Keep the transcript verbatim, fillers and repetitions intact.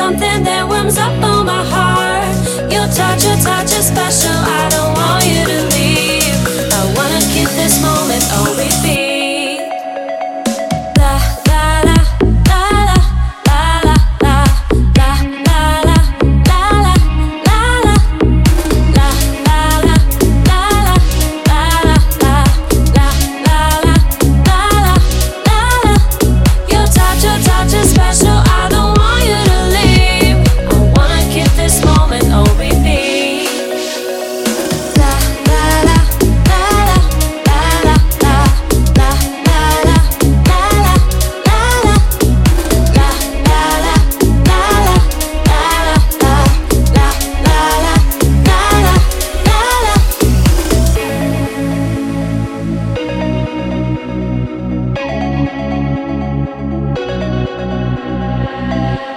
something that warms up on my heart. Your touch, your touch is special. I don't want you to leave. I wanna keep this moment on repeat. Thank you.